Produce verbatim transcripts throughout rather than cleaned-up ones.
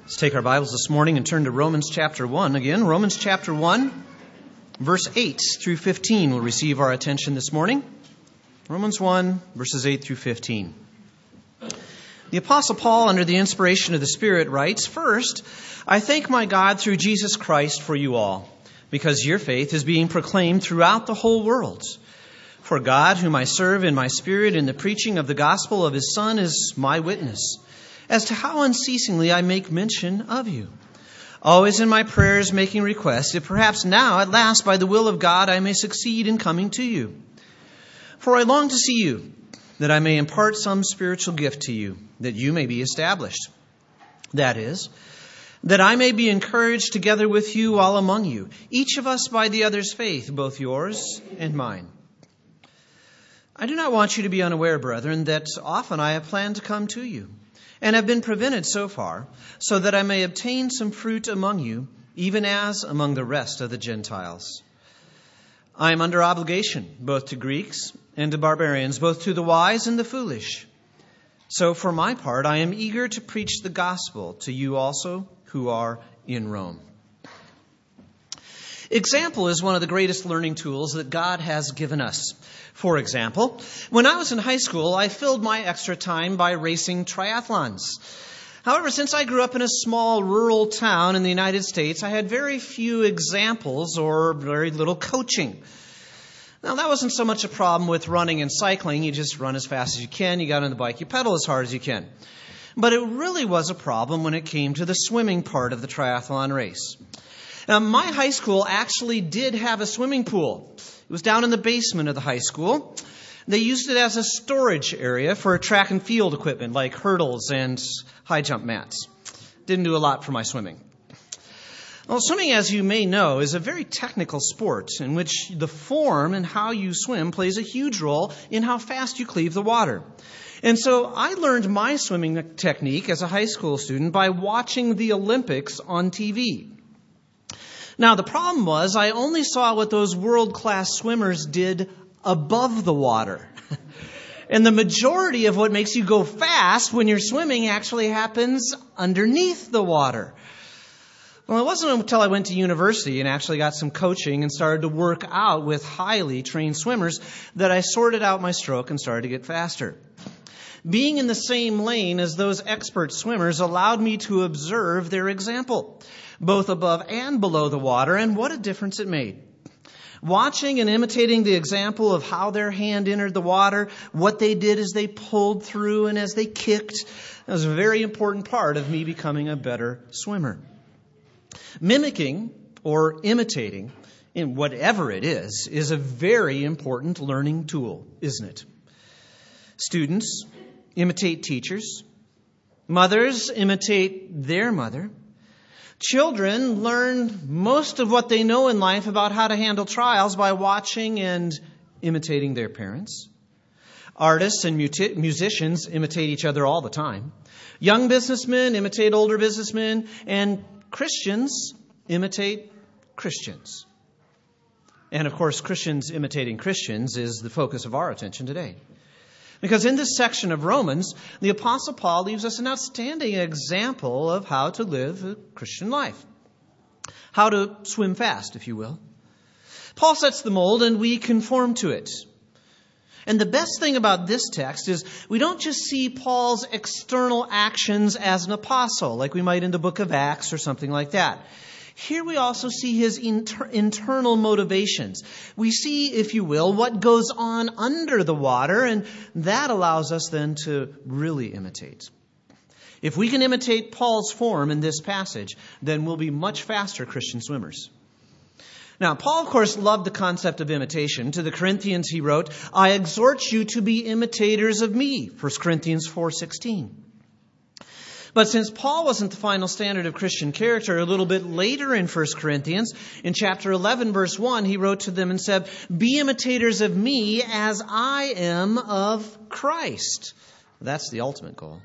Let's take our Bibles this morning and turn to Romans chapter one again. Romans chapter one, verse eight through fifteen will receive our attention this morning. Romans one, verses eight through fifteen. The Apostle Paul, under the inspiration of the Spirit, writes, "First, I thank my God through Jesus Christ for you all, because your faith is being proclaimed throughout the whole world. For God, whom I serve in my spirit in the preaching of the gospel of his Son, is my witness as to how unceasingly I make mention of you, always in my prayers making request, if perhaps now at last by the will of God I may succeed in coming to you. For I long to see you, that I may impart some spiritual gift to you, that you may be established. That is, that I may be encouraged together with you all among you, each of us by the other's faith, both yours and mine. I do not want you to be unaware, brethren, that often I have planned to come to you, and have been prevented so far, so that I may obtain some fruit among you, even as among the rest of the Gentiles. I am under obligation, both to Greeks and to barbarians, both to the wise and the foolish. So for my part, I am eager to preach the gospel to you also who are in Rome." Example is one of the greatest learning tools that God has given us. For example, when I was in high school, I filled my extra time by racing triathlons. However, since I grew up in a small rural town in the United States, I had very few examples or very little coaching. Now, that wasn't so much a problem with running and cycling. You just run as fast as you can. You got on the bike, you pedal as hard as you can. But it really was a problem when it came to the swimming part of the triathlon race. Now, my high school actually did have a swimming pool. It was down in the basement of the high school. They used it as a storage area for track and field equipment like hurdles and high jump mats. Didn't do a lot for my swimming. Well, swimming, as you may know, is a very technical sport in which the form and how you swim plays a huge role in how fast you cleave the water. And so I learned my swimming technique as a high school student by watching the Olympics on T V. Now, the problem was I only saw what those world-class swimmers did above the water. And the majority of what makes you go fast when you're swimming actually happens underneath the water. Well, it wasn't until I went to university and actually got some coaching and started to work out with highly trained swimmers that I sorted out my stroke and started to get faster. Being in the same lane as those expert swimmers allowed me to observe their example, both above and below the water, and what a difference it made. Watching and imitating the example of how their hand entered the water, what they did as they pulled through and as they kicked, that was a very important part of me becoming a better swimmer. Mimicking or imitating, in whatever it is, is a very important learning tool, isn't it? Students imitate teachers. Mothers imitate their mother. Children learn most of what they know in life about how to handle trials by watching and imitating their parents. Artists and muti- musicians imitate each other all the time. Young businessmen imitate older businessmen, and Christians imitate Christians. And of course, Christians imitating Christians is the focus of our attention today. Because in this section of Romans, the Apostle Paul leaves us an outstanding example of how to live a Christian life. How to swim fast, if you will. Paul sets the mold and we conform to it. And the best thing about this text is we don't just see Paul's external actions as an apostle, like we might in the book of Acts or something like that. Here we also see his inter- internal motivations. We see, if you will, what goes on under the water, and that allows us then to really imitate. If we can imitate Paul's form in this passage, then we'll be much faster Christian swimmers. Now, Paul, of course, loved the concept of imitation. To the Corinthians, he wrote, "I exhort you to be imitators of me," First Corinthians four sixteen. But since Paul wasn't the final standard of Christian character, a little bit later in First Corinthians, in chapter eleven, verse one, he wrote to them and said, "Be imitators of me as I am of Christ." That's the ultimate goal.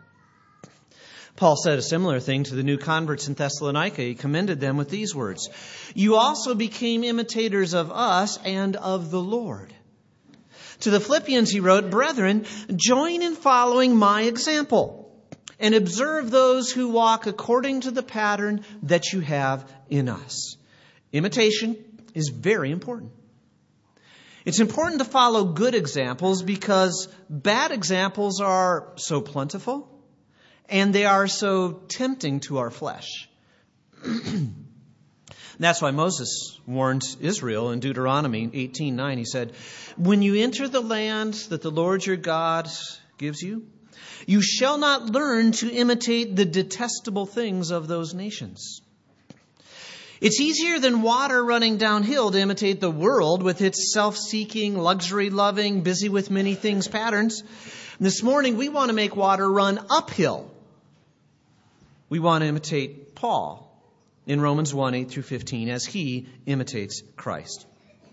Paul said a similar thing to the new converts in Thessalonica. He commended them with these words, "You also became imitators of us and of the Lord." To the Philippians, he wrote, "Brethren, join in following my example. and observe those who walk according to the pattern that you have in us. Imitation is very important. It's important to follow good examples because bad examples are so plentiful and they are so tempting to our flesh. That's why Moses warned Israel in Deuteronomy eighteen nine. He said, "When you enter the land that the Lord your God gives you, you shall not learn to imitate the detestable things of those nations." It's easier than water running downhill to imitate the world with its self-seeking, luxury-loving, busy with many things patterns. This morning, we want to make water run uphill. We want to imitate Paul in Romans one, eight through fifteen, as he imitates Christ.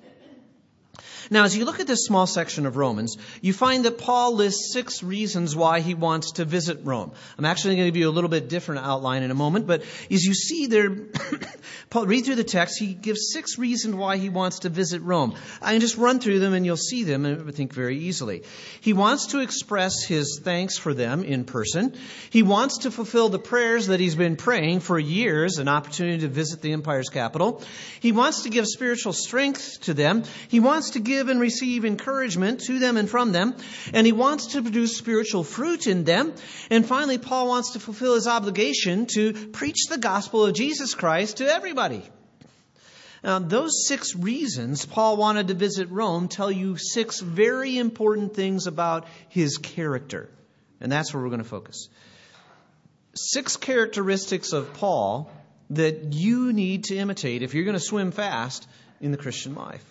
Now, as you look at this small section of Romans, you find that Paul lists six reasons why he wants to visit Rome. I'm actually going to give you a little bit different outline in a moment, but as you see there, Paul, read through the text, he gives six reasons why he wants to visit Rome. I can just run through them and you'll see them, I think, very easily. He wants to express his thanks for them in person. He wants to fulfill the prayers that he's been praying for years, an opportunity to visit the empire's capital. He wants to give spiritual strength to them. He wants to give and receive encouragement to them and from them. And he wants to produce spiritual fruit in them. And finally, Paul wants to fulfill his obligation to preach the gospel of Jesus Christ to everybody. Now, those six reasons Paul wanted to visit Rome tell you six very important things about his character. And that's where we're going to focus. Six characteristics of Paul that you need to imitate if you're going to swim fast in the Christian life.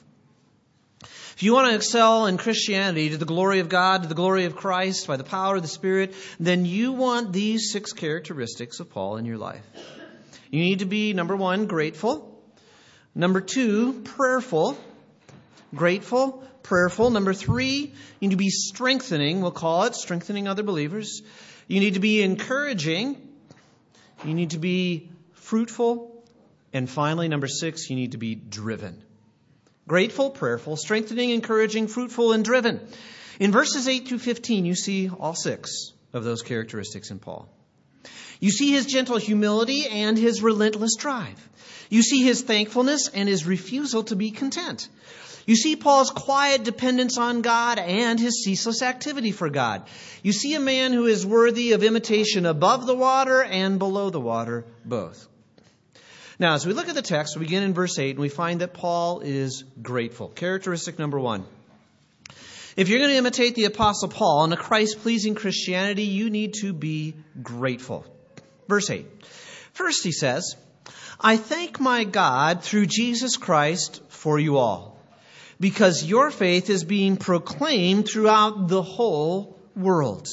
If you want to excel in Christianity to the glory of God, to the glory of Christ, by the power of the Spirit, then you want these six characteristics of Paul in your life. You need to be, number one, grateful. Number two, prayerful. Grateful, prayerful. Number three, you need to be strengthening, we'll call it, strengthening other believers. You need to be encouraging. You need to be fruitful. And finally, number six, you need to be driven. Grateful, prayerful, strengthening, encouraging, fruitful, and driven. In verses eight through fifteen, you see all six of those characteristics in Paul. You see his gentle humility and his relentless drive. You see his thankfulness and his refusal to be content. You see Paul's quiet dependence on God and his ceaseless activity for God. You see a man who is worthy of imitation above the water and below the water both. Now, as we look at the text, we begin in verse eight, and we find that Paul is grateful. Characteristic number one. If you're going to imitate the Apostle Paul in a Christ-pleasing Christianity, you need to be grateful. Verse eight. First, he says, "I thank my God through Jesus Christ for you all, because your faith is being proclaimed throughout the whole world."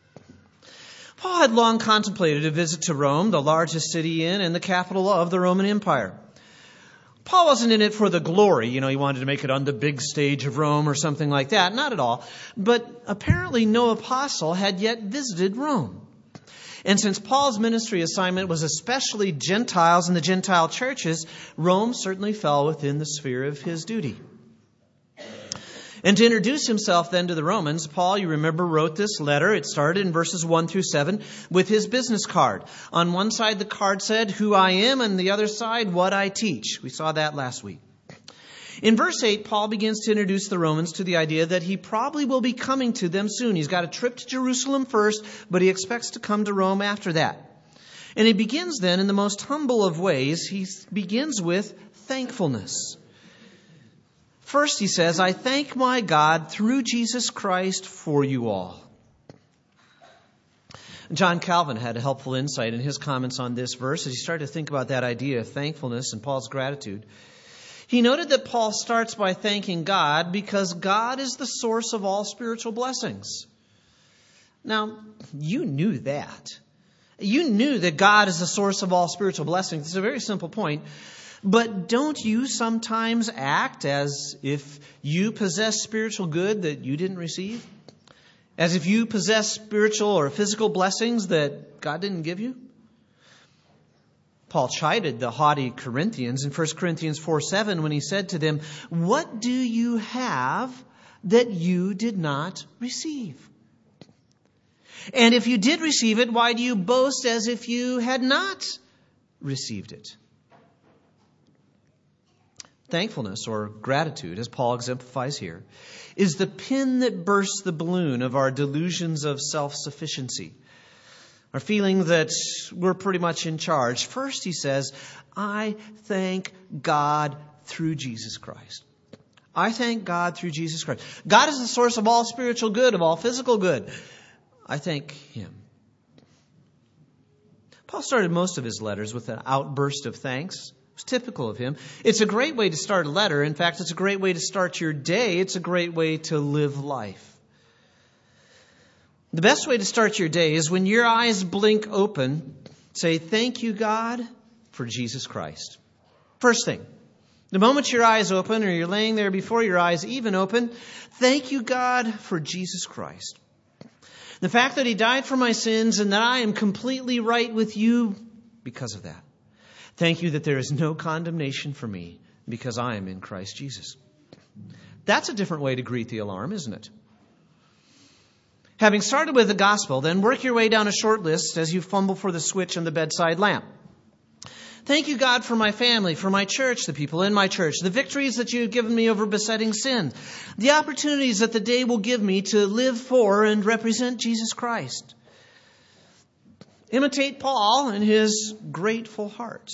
Paul had long contemplated a visit to Rome, the largest city in and the capital of the Roman Empire. Paul wasn't in it for the glory. You know, he wanted to make it on the big stage of Rome or something like that. Not at all. But apparently no apostle had yet visited Rome. And since Paul's ministry assignment was especially Gentiles and the Gentile churches, Rome certainly fell within the sphere of his duty. And to introduce himself then to the Romans, Paul, you remember, wrote this letter. It started in verses one through seven with his business card. On one side, the card said, "Who I am," and the other side, "What I teach." We saw that last week. In verse eight, Paul begins to introduce the Romans to the idea that he probably will be coming to them soon. He's got a trip to Jerusalem first, but he expects to come to Rome after that. And he begins then in the most humble of ways. He begins with thankfulness. First, he says, "I thank my God through Jesus Christ for you all." John Calvin had a helpful insight in his comments on this verse as he started to think about that idea of thankfulness and Paul's gratitude. He noted that Paul starts by thanking God because God is the source of all spiritual blessings. Now, you knew that. You knew that God is the source of all spiritual blessings. It's a very simple point. But don't you sometimes act as if you possess spiritual good that you didn't receive? As if you possess spiritual or physical blessings that God didn't give you? Paul chided the haughty Corinthians in First Corinthians four seven when he said to them, "What do you have that you did not receive?" And if you did receive it, why do you boast as if you had not received it? Thankfulness, or gratitude, as Paul exemplifies here, is the pin that bursts the balloon of our delusions of self-sufficiency. Our feeling that we're pretty much in charge. First, he says, I thank God through Jesus Christ. I thank God through Jesus Christ. God is the source of all spiritual good, of all physical good. I thank Him. Paul started most of his letters with an outburst of thanks. It's typical of him. It's a great way to start a letter. In fact, it's a great way to start your day. It's a great way to live life. The best way to start your day is when your eyes blink open, say, thank you, God, for Jesus Christ. First thing, the moment your eyes open or you're laying there before your eyes even open, thank you, God, for Jesus Christ. The fact that He died for my sins and that I am completely right with you because of that. Thank you that there is no condemnation for me because I am in Christ Jesus. That's a different way to greet the alarm, isn't it? Having started with the gospel, then work your way down a short list as you fumble for the switch on the bedside lamp. Thank you, God, for my family, for my church, the people in my church, the victories that you have given me over besetting sin, the opportunities that the day will give me to live for and represent Jesus Christ. Imitate Paul and his grateful heart.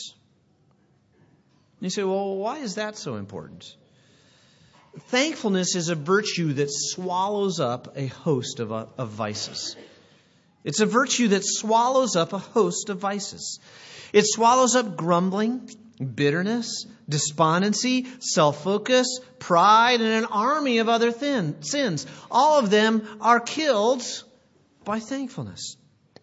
You say, well, why is that so important? Thankfulness is a virtue that swallows up a host of, uh, of vices. It's a virtue that swallows up a host of vices. It swallows up grumbling, bitterness, despondency, self-focus, pride, and an army of other thin, sins. All of them are killed by thankfulness.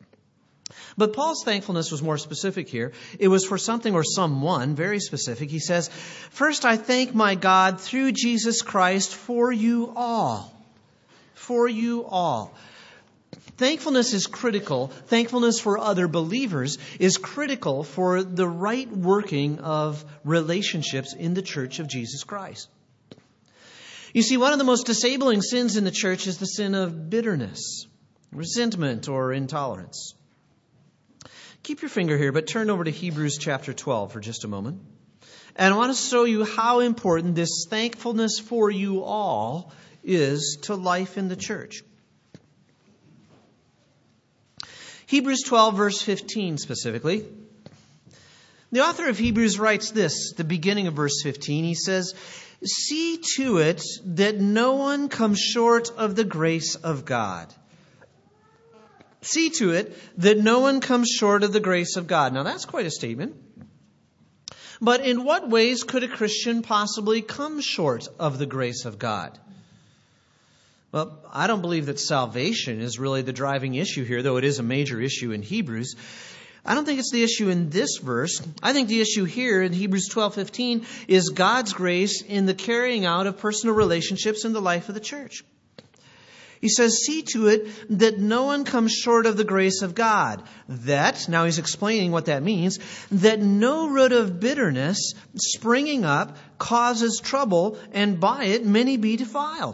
But Paul's thankfulness was more specific here. It was for something or someone very specific. He says, first I thank my God through Jesus Christ for you all. For you all. Thankfulness is critical. Thankfulness for other believers is critical for the right working of relationships in the church of Jesus Christ. You see, one of the most disabling sins in the church is the sin of bitterness, resentment, or intolerance. Keep your finger here, but turn over to Hebrews chapter twelve for just a moment. And I want to show you how important this thankfulness for you all is to life in the church. Hebrews twelve, verse fifteen specifically. The author of Hebrews writes this, the beginning of verse fifteen. He says, see to it that no one comes short of the grace of God. See to it that no one comes short of the grace of God. Now that's quite a statement. But in what ways could a Christian possibly come short of the grace of God? Well, I don't believe that salvation is really the driving issue here, though it is a major issue in Hebrews. I don't think it's the issue in this verse. I think the issue here in Hebrews twelve fifteen is God's grace in the carrying out of personal relationships in the life of the church. He says, see to it that no one comes short of the grace of God. That, now he's explaining what that means, that no root of bitterness springing up causes trouble, and by it many be defiled.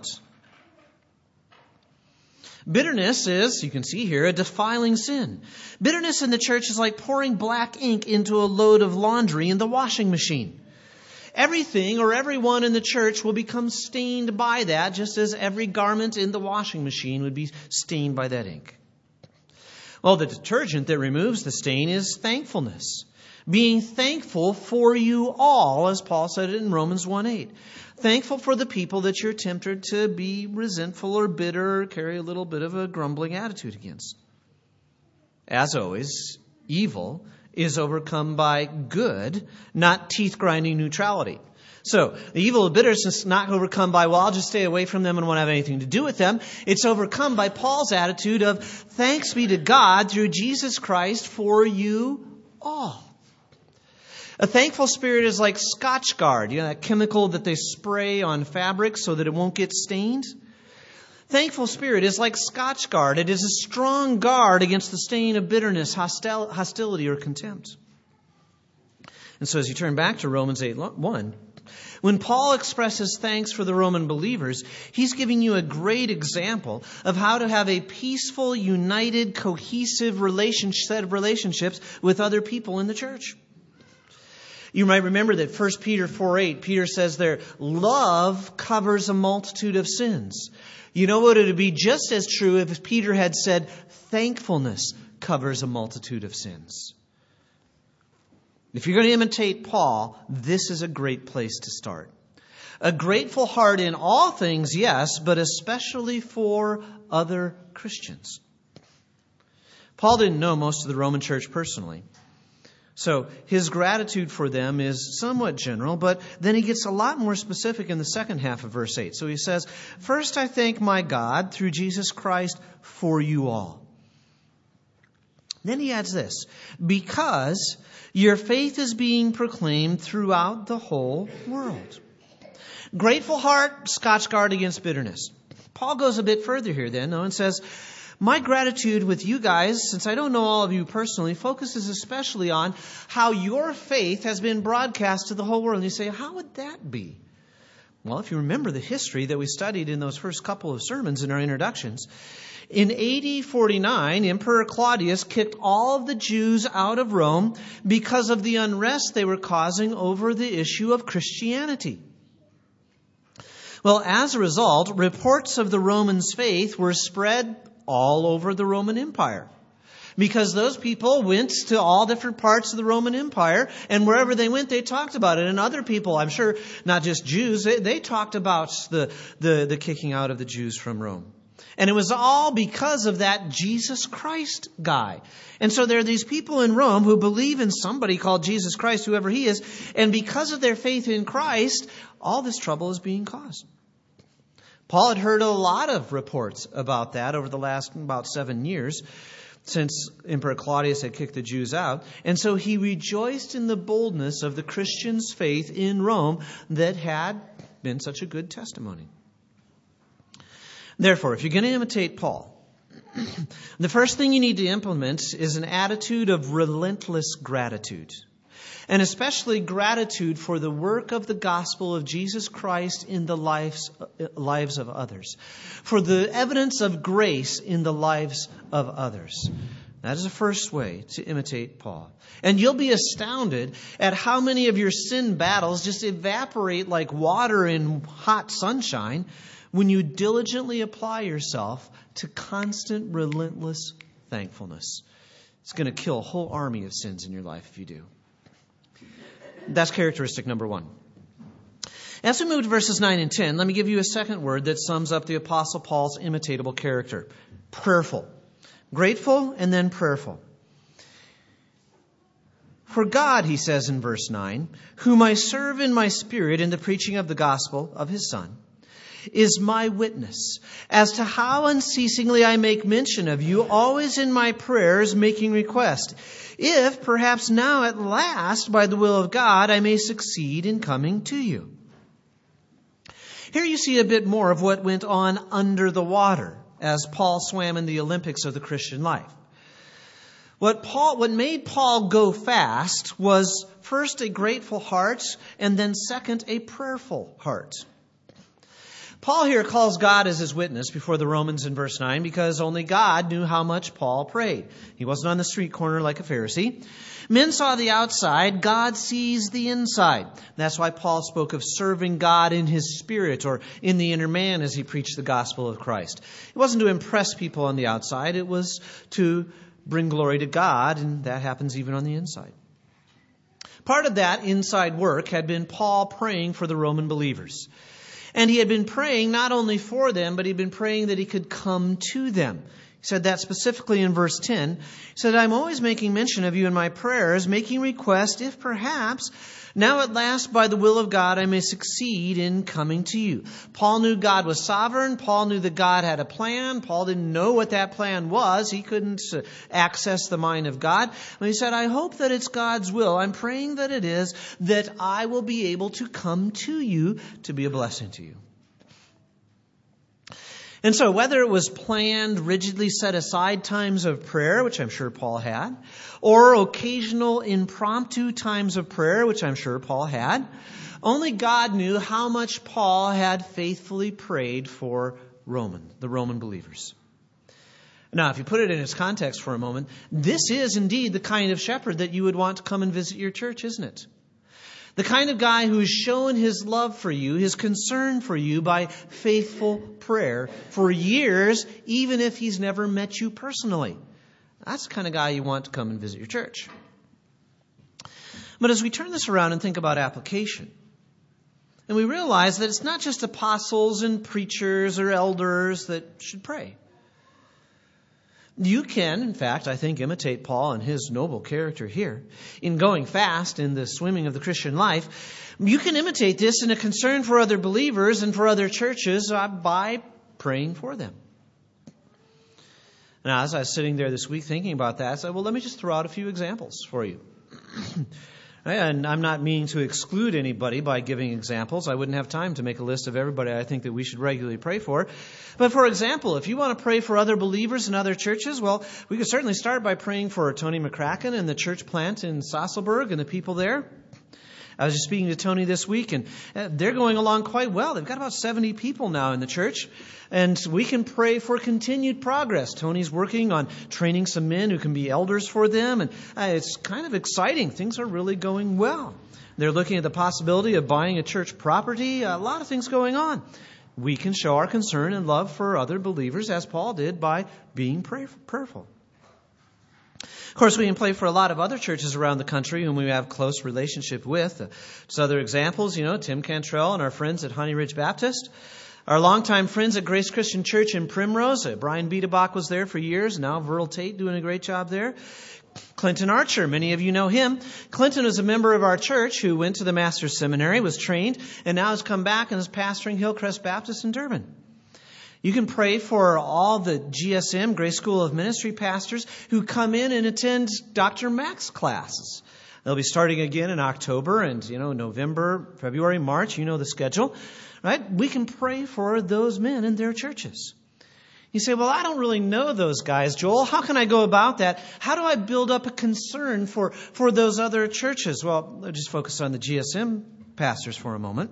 Bitterness is, you can see here, a defiling sin. Bitterness in the church is like pouring black ink into a load of laundry in the washing machine. Everything or everyone in the church will become stained by that, just as every garment in the washing machine would be stained by that ink. Well, the detergent that removes the stain is thankfulness. Being thankful for you all, as Paul said it in Romans one eight. Thankful for the people that you're tempted to be resentful or bitter or carry a little bit of a grumbling attitude against. As always, evil is overcome by good, not teeth-grinding neutrality. So, the evil of bitterness is not overcome by, well, I'll just stay away from them and won't have anything to do with them. It's overcome by Paul's attitude of, thanks be to God through Jesus Christ for you all. A thankful spirit is like Scotchgard, you know, that chemical that they spray on fabric so that it won't get stained. Thankful spirit is like Scotchgard. It is a strong guard against the stain of bitterness, hostility, or contempt. And so as you turn back to Romans eight one, When Paul expresses thanks for the Roman believers, he's giving you a great example of how to have a peaceful, united, cohesive relationship, set of relationships with other people in the church. You might remember that First Peter four eight, Peter says there, love covers a multitude of sins. You know what? It would be just as true if Peter had said, thankfulness covers a multitude of sins. If you're going to imitate Paul, this is a great place to start. A grateful heart in all things, yes, but especially for other Christians. Paul didn't know most of the Roman church personally. So his gratitude for them is somewhat general, but then he gets a lot more specific in the second half of verse eight. So he says, first I thank my God through Jesus Christ for you all. Then he adds this, because your faith is being proclaimed throughout the whole world. Grateful heart, Scotchgard against bitterness. Paul goes a bit further here then, though, and says, my gratitude with you guys, since I don't know all of you personally, focuses especially on how your faith has been broadcast to the whole world. And you say, how would that be? Well, if you remember the history that we studied in those first couple of sermons in our introductions, in A D forty-nine, Emperor Claudius kicked all of the Jews out of Rome because of the unrest they were causing over the issue of Christianity. Well, as a result, reports of the Romans' faith were spread all over the Roman Empire. Because those people went to all different parts of the Roman Empire, and wherever they went, they talked about it. And other people, I'm sure, not just Jews, they, they talked about the, the, the kicking out of the Jews from Rome. And it was all because of that Jesus Christ guy. And so there are these people in Rome who believe in somebody called Jesus Christ, whoever he is, and because of their faith in Christ, all this trouble is being caused. Paul had heard a lot of reports about that over the last about seven years since Emperor Claudius had kicked the Jews out. And so he rejoiced in the boldness of the Christians' faith in Rome that had been such a good testimony. Therefore, if you're going to imitate Paul, the first thing you need to implement is an attitude of relentless gratitude. And especially gratitude for the work of the gospel of Jesus Christ in the lives, lives of others. For the evidence of grace in the lives of others. That is the first way to imitate Paul. And you'll be astounded at how many of your sin battles just evaporate like water in hot sunshine when you diligently apply yourself to constant, relentless thankfulness. It's going to kill a whole army of sins in your life if you do. That's characteristic number one. As we move to verses nine and ten, let me give you a second word that sums up the Apostle Paul's imitatable character. Prayerful. Grateful and then prayerful. For God, he says in verse nine, whom I serve in my spirit in the preaching of the gospel of his Son, is my witness as to how unceasingly I make mention of you, always in my prayers making request, if perhaps now at last, by the will of God, I may succeed in coming to you. Here you see a bit more of what went on under the water as Paul swam in the Olympics of the Christian life. What Paul, what made Paul go fast was first a grateful heart and then second a prayerful heart. Paul here calls God as his witness before the Romans in verse nine because only God knew how much Paul prayed. He wasn't on the street corner like a Pharisee. Men saw the outside, God sees the inside. That's why Paul spoke of serving God in his spirit or in the inner man as he preached the gospel of Christ. It wasn't to impress people on the outside, it was to bring glory to God, and that happens even on the inside. Part of that inside work had been Paul praying for the Roman believers. And he had been praying not only for them, but he'd been praying that he could come to them. He said that specifically in verse ten. He said, I'm always making mention of you in my prayers, making request, if perhaps, now at last by the will of God, I may succeed in coming to you. Paul knew God was sovereign. Paul knew that God had a plan. Paul didn't know what that plan was. He couldn't access the mind of God. But he said, I hope that it's God's will. I'm praying that it is, that I will be able to come to you to be a blessing to you. And so whether it was planned, rigidly set aside times of prayer, which I'm sure Paul had, or occasional impromptu times of prayer, which I'm sure Paul had, only God knew how much Paul had faithfully prayed for Roman, the Roman believers. Now, if you put it in its context for a moment, this is indeed the kind of shepherd that you would want to come and visit your church, isn't it? The kind of guy who's shown his love for you, his concern for you by faithful prayer for years, even if he's never met you personally. That's the kind of guy you want to come and visit your church. But as we turn this around and think about application, and we realize that it's not just apostles and preachers or elders that should pray. You can, in fact, I think, imitate Paul and his noble character here in going fast in the swimming of the Christian life. You can imitate this in a concern for other believers and for other churches uh, by praying for them. Now, as I was sitting there this week thinking about that, I said, well, let me just throw out a few examples for you. And I'm not meaning to exclude anybody by giving examples. I wouldn't have time to make a list of everybody I think that we should regularly pray for. But for example, if you want to pray for other believers in other churches, well, we could certainly start by praying for Tony McCracken and the church plant in Sasselberg and the people there. I was just speaking to Tony this week, and they're going along quite well. They've got about seventy people now in the church, and we can pray for continued progress. Tony's working on training some men who can be elders for them, and it's kind of exciting. Things are really going well. They're looking at the possibility of buying a church property, a lot of things going on. We can show our concern and love for other believers, as Paul did, by being prayerful. Of course, we can pray for a lot of other churches around the country whom we have close relationship with. Uh, just other examples, you know, Tim Cantrell and our friends at Honey Ridge Baptist. Our longtime friends at Grace Christian Church in Primrose. Uh, Brian Biedebach was there for years. Now Verl Tate doing a great job there. Clinton Archer, many of you know him. Clinton is a member of our church who went to the Master's Seminary, was trained, and now has come back and is pastoring Hillcrest Baptist in Durban. You can pray for all the G S M, Grace School of Ministry pastors, who come in and attend Doctor Mack's classes. They'll be starting again in October and, you know, November, February, March. You know the schedule, right? We can pray for those men in their churches. You say, well, I don't really know those guys, Joel. How can I go about that? How do I build up a concern for, for those other churches? Well, let's just focus on the G S M pastors for a moment.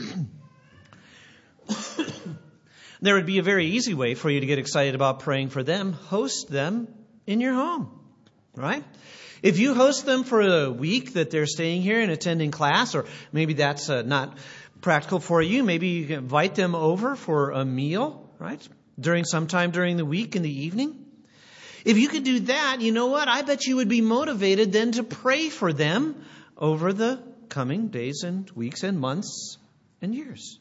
There would be a very easy way for you to get excited about praying for them. Host them in your home, right? If you host them for a week that they're staying here and attending class, or maybe that's uh, not practical for you, maybe you can invite them over for a meal, right? During sometime during the week in the evening. If you could do that, you know what? I bet you would be motivated then to pray for them over the coming days and weeks and months and years.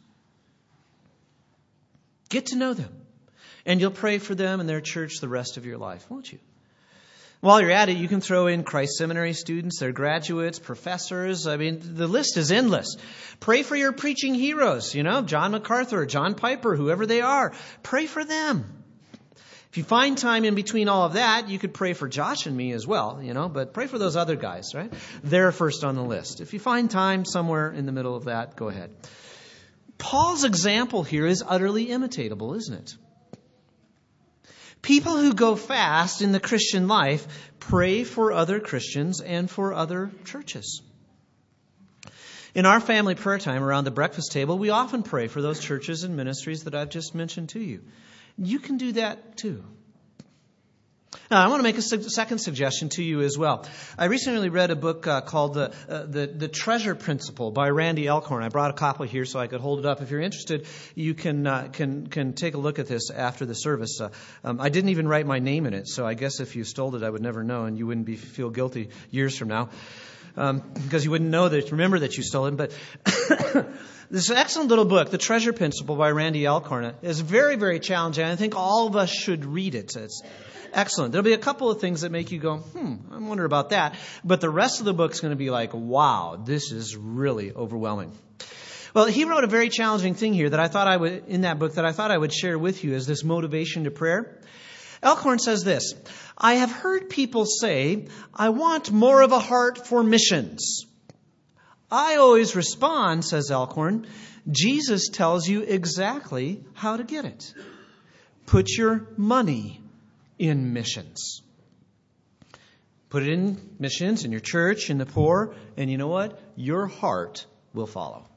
Get to know them. And you'll pray for them and their church the rest of your life, won't you? While you're at it, you can throw in Christ Seminary students, their graduates, professors. I mean, the list is endless. Pray for your preaching heroes, you know, John MacArthur, John Piper, whoever they are. Pray for them. If you find time in between all of that, you could pray for Josh and me as well, you know, but pray for those other guys, right? They're first on the list. If you find time somewhere in the middle of that, go ahead. Paul's example here is utterly imitatable, isn't it? People who go fast in the Christian life pray for other Christians and for other churches. In our family prayer time around the breakfast table, we often pray for those churches and ministries that I've just mentioned to you. You can do that too. Now, I want to make a second suggestion to you as well. I recently read a book uh, called the, uh, the the Treasure Principle by Randy Alcorn. I brought a copy here so I could hold it up. If you're interested, you can uh, can can take a look at this after the service. Uh, um, I didn't even write my name in it, so I guess if you stole it, I would never know, and you wouldn't be feel guilty years from now um, because you wouldn't know that remember that you stole it. But this excellent little book, The Treasure Principle by Randy Alcorn, is very very challenging. I think all of us should read it. It's excellent. There'll be a couple of things that make you go, hmm, I wonder about that. But the rest of the book's going to be like, wow, this is really overwhelming. Well, he wrote a very challenging thing here that I thought I would, in that book, that I thought I would share with you as this motivation to prayer. Alcorn says this: I have heard people say, I want more of a heart for missions. I always respond, says Alcorn, Jesus tells you exactly how to get it. Put your money in missions. Put it in missions, in your church, in the poor, and you know what? Your heart will follow.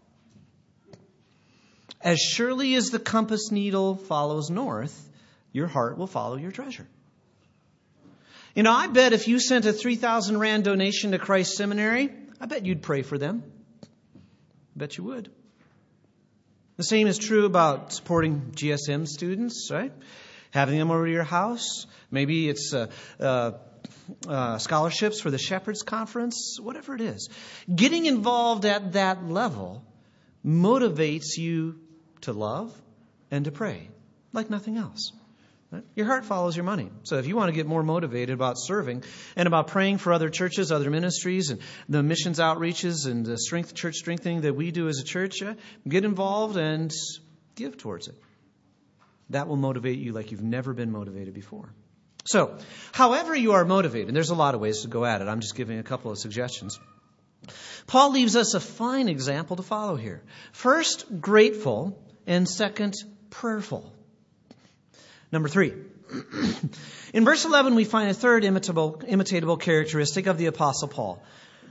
As surely as the compass needle follows north, your heart will follow your treasure. You know, I bet if you sent a three thousand rand donation to Christ Seminary, I bet you'd pray for them. I bet you would. The same is true about supporting G S M students, right? Having them over to your house. Maybe it's uh, uh, uh, scholarships for the Shepherds Conference, whatever it is. Getting involved at that level motivates you to love and to pray like nothing else. Right? Your heart follows your money. So if you want to get more motivated about serving and about praying for other churches, other ministries, and the missions outreaches and the strength church strengthening that we do as a church, uh, get involved and give towards it. That will motivate you like you've never been motivated before. So, however you are motivated, and there's a lot of ways to go at it. I'm just giving a couple of suggestions. Paul leaves us a fine example to follow here. First, grateful, and second, prayerful. Number three. In verse eleven, we find a third imitable, imitatable characteristic of the Apostle Paul.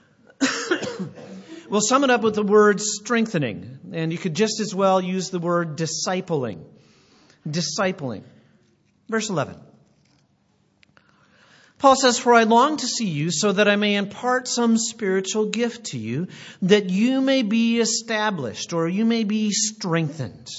We'll sum it up with the word strengthening, and you could just as well use the word discipling. Discipling. Verse eleven. Paul says, "For I long to see you so that I may impart some spiritual gift to you, that you may be established," or you may be strengthened.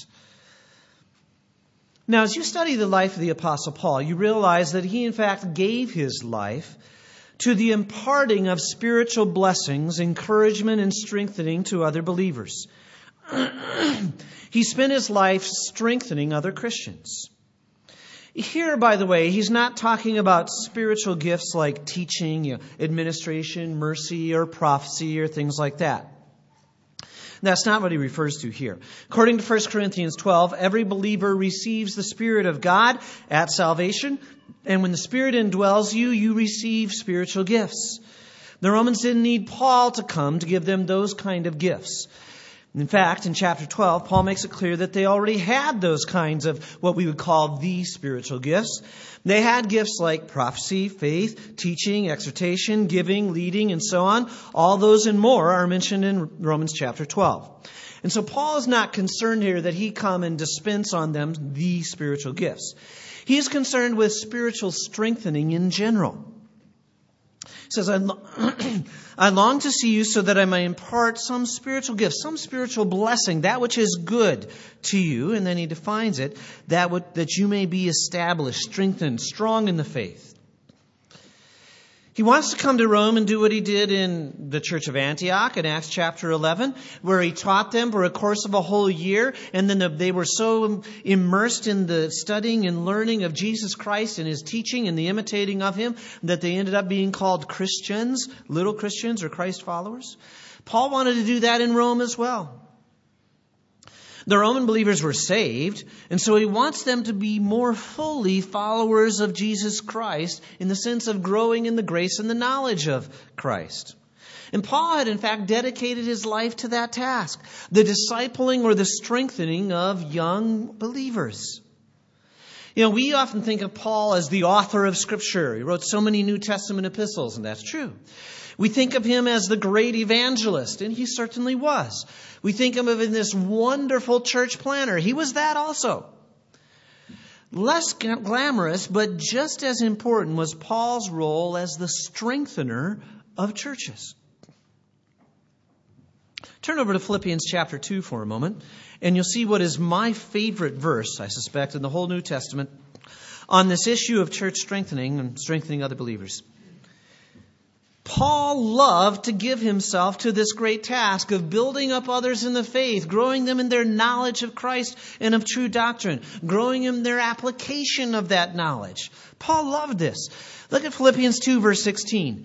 Now, as you study the life of the Apostle Paul, you realize that he, in fact, gave his life to the imparting of spiritual blessings, encouragement, and strengthening to other believers. He spent his life strengthening other Christians. Here, by the way, he's not talking about spiritual gifts like teaching, you know, administration, mercy, or prophecy, or things like that. That's not what he refers to here. According to First Corinthians twelve, every believer receives the Spirit of God at salvation, and when the Spirit indwells you, you receive spiritual gifts. The Romans didn't need Paul to come to give them those kind of gifts. In fact, in chapter twelve, Paul makes it clear that they already had those kinds of what we would call the spiritual gifts. They had gifts like prophecy, faith, teaching, exhortation, giving, leading, and so on. All those and more are mentioned in Romans chapter twelve. And so Paul is not concerned here that he come and dispense on them the spiritual gifts. He is concerned with spiritual strengthening in general. He says, I, lo- I long to see you so that I may impart some spiritual gift, some spiritual blessing, that which is good to you. And then he defines it, that would, that you may be established, strengthened, strong in the faith. He wants to come to Rome and do what he did in the church of Antioch in Acts chapter eleven, where he taught them for a course of a whole year. And then they were so immersed in the studying and learning of Jesus Christ and his teaching and the imitating of him that they ended up being called Christians, little Christians or Christ followers. Paul wanted to do that in Rome as well. The Roman believers were saved, and so he wants them to be more fully followers of Jesus Christ in the sense of growing in the grace and the knowledge of Christ. And Paul had, in fact, dedicated his life to that task, the discipling or the strengthening of young believers. You know, we often think of Paul as the author of Scripture. He wrote so many New Testament epistles, and that's true. We think of him as the great evangelist, and he certainly was. We think of him as this wonderful church planner. He was that also. Less glamorous, but just as important was Paul's role as the strengthener of churches. Turn over to Philippians chapter two for a moment, and you'll see what is my favorite verse, I suspect, in the whole New Testament on this issue of church strengthening and strengthening other believers. Paul loved to give himself to this great task of building up others in the faith, growing them in their knowledge of Christ and of true doctrine, growing in their application of that knowledge. Paul loved this. Look at Philippians two, verse sixteen.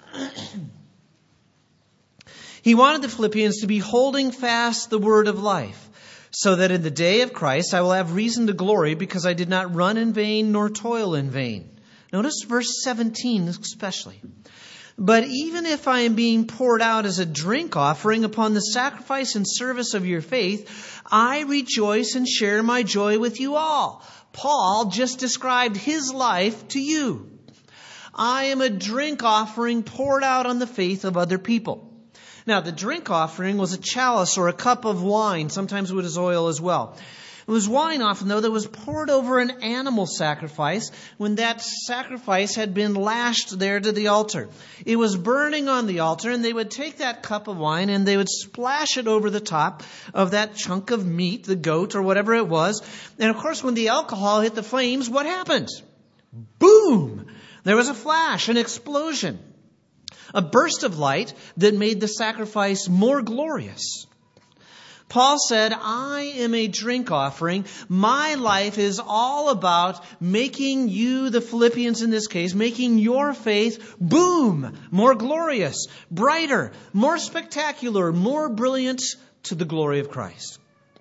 He wanted the Philippians to be holding fast the word of life, so that in the day of Christ I will have reason to glory, because I did not run in vain nor toil in vain. Notice verse seventeen especially. But even if I am being poured out as a drink offering upon the sacrifice and service of your faith, I rejoice and share my joy with you all. Paul just described his life to you. I am a drink offering poured out on the faith of other people. Now, the drink offering was a chalice or a cup of wine, sometimes with oil as well. It was wine often, though, that was poured over an animal sacrifice when that sacrifice had been lashed there to the altar. It was burning on the altar, and they would take that cup of wine and they would splash it over the top of that chunk of meat, the goat or whatever it was. And of course, when the alcohol hit the flames, what happened? Boom! There was a flash, an explosion, a burst of light that made the sacrifice more glorious. Paul said, I am a drink offering. My life is all about making you, the Philippians in this case, making your faith, boom, more glorious, brighter, more spectacular, more brilliant to the glory of Christ.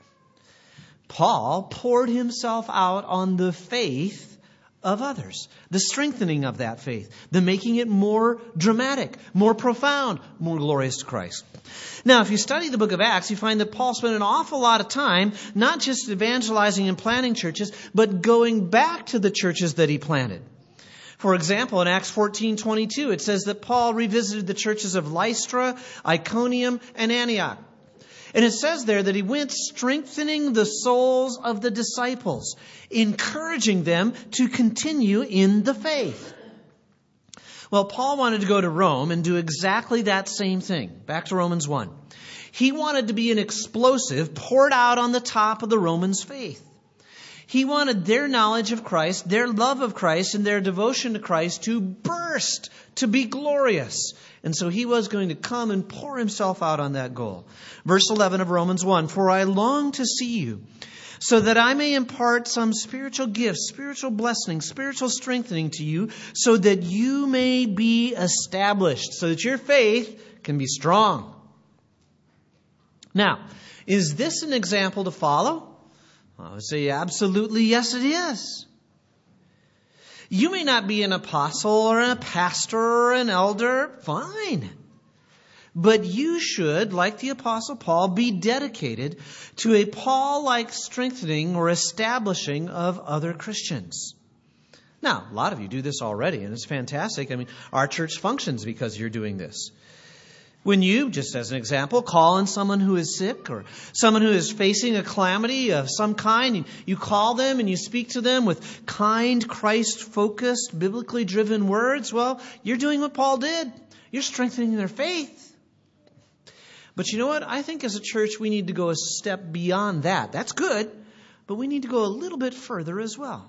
Paul poured himself out on the faith of others, the strengthening of that faith, the making it more dramatic, more profound, more glorious to Christ. Now, if you study the book of Acts, you find that Paul spent an awful lot of time not just evangelizing and planting churches, but going back to the churches that he planted. For example, in Acts fourteen twenty-two, it says that Paul revisited the churches of Lystra, Iconium, and Antioch. And it says there that he went strengthening the souls of the disciples, encouraging them to continue in the faith. Well, Paul wanted to go to Rome and do exactly that same thing. Back to Romans one. He wanted to be an explosive poured out on the top of the Romans' faith. He wanted their knowledge of Christ, their love of Christ, and their devotion to Christ to burst, to be glorious. And so he was going to come and pour himself out on that goal. Verse eleven of Romans one, for I long to see you, so that I may impart some spiritual gifts, spiritual blessing, spiritual strengthening to you, so that you may be established, so that your faith can be strong. Now, is this an example to follow? I would say absolutely yes, it is. You may not be an apostle or a pastor or an elder. Fine. But you should, like the Apostle Paul, be dedicated to a Paul-like strengthening or establishing of other Christians. Now, a lot of you do this already, and it's fantastic. I mean, our church functions because you're doing this. When you, just as an example, call on someone who is sick or someone who is facing a calamity of some kind, and you call them and you speak to them with kind, Christ-focused, biblically driven words, well, you're doing what Paul did. You're strengthening their faith. But you know what? I think as a church, we need to go a step beyond that. That's good, but we need to go a little bit further as well.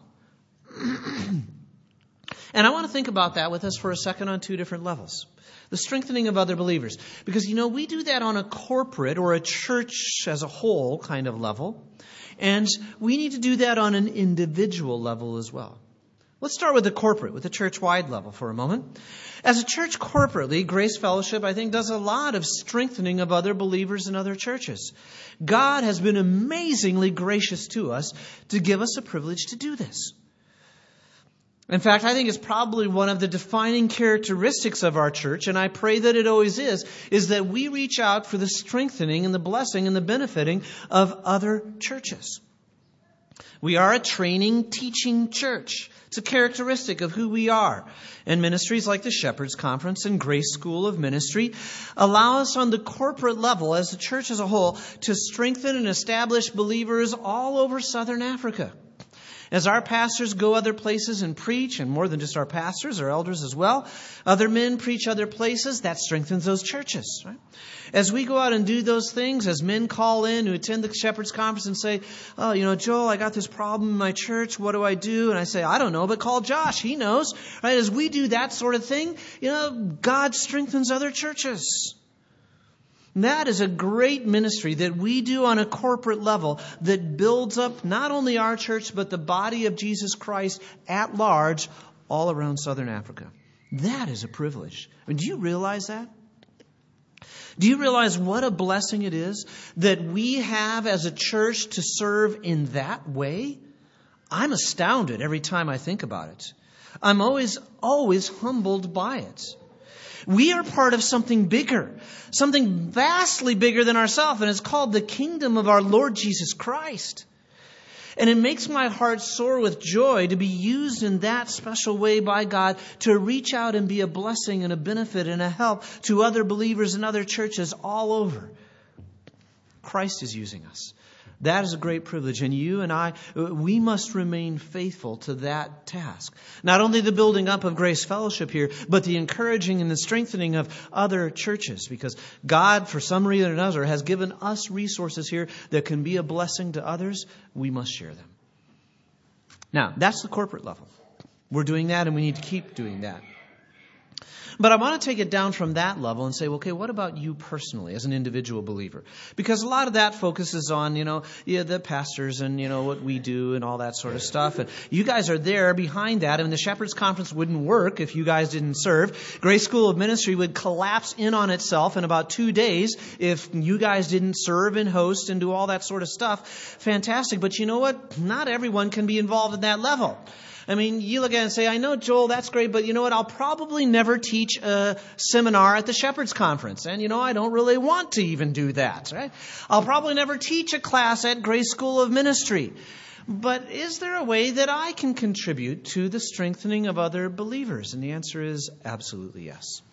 And I want to think about that with us for a second on two different levels. The strengthening of other believers. Because, you know, we do that on a corporate or a church as a whole kind of level. And we need to do that on an individual level as well. Let's start with the corporate, with the church-wide level for a moment. As a church corporately, Grace Fellowship, I think, does a lot of strengthening of other believers in other churches. God has been amazingly gracious to us to give us a privilege to do this. In fact, I think it's probably one of the defining characteristics of our church, and I pray that it always is, is that we reach out for the strengthening and the blessing and the benefiting of other churches. We are a training, teaching church. It's a characteristic of who we are. And ministries like the Shepherd's Conference and Grace School of Ministry allow us on the corporate level, as the church as a whole, to strengthen and establish believers all over Southern Africa. As our pastors go other places and preach, and more than just our pastors, our elders as well, other men preach other places, that strengthens those churches. Right? As we go out and do those things, as men call in who attend the Shepherd's Conference and say, oh, you know, Joel, I got this problem in my church. What do I do? And I say, I don't know, but call Josh. He knows. Right? As we do that sort of thing, you know, God strengthens other churches. And that is a great ministry that we do on a corporate level that builds up not only our church, but the body of Jesus Christ at large all around Southern Africa. That is a privilege. I mean, do you realize that? Do you realize what a blessing it is that we have as a church to serve in that way? I'm astounded every time I think about it. I'm always, always humbled by it. We are part of something bigger, something vastly bigger than ourselves, and it's called the kingdom of our Lord Jesus Christ. And it makes my heart soar with joy to be used in that special way by God to reach out and be a blessing and a benefit and a help to other believers and other churches all over. Christ is using us. That is a great privilege. And you and I, we must remain faithful to that task. Not only the building up of Grace Fellowship here, but the encouraging and the strengthening of other churches. Because God, for some reason or another, has given us resources here that can be a blessing to others. We must share them. Now, that's the corporate level. We're doing that, and we need to keep doing that. But I want to take it down from that level and say, okay, what about you personally as an individual believer? Because a lot of that focuses on, you know, yeah, the pastors and, you know, what we do and all that sort of stuff. And you guys are there behind that. I mean, the Shepherd's Conference wouldn't work if you guys didn't serve. Grace School of Ministry would collapse in on itself in about two days if you guys didn't serve and host and do all that sort of stuff. Fantastic. But you know what? Not everyone can be involved at that level. I mean, you look at it and say, I know, Joel, that's great, but you know what? I'll probably never teach a seminar at the Shepherd's Conference. And, you know, I don't really want to even do that, right? I'll probably never teach a class at Grace School of Ministry. But is there a way that I can contribute to the strengthening of other believers? And the answer is absolutely yes.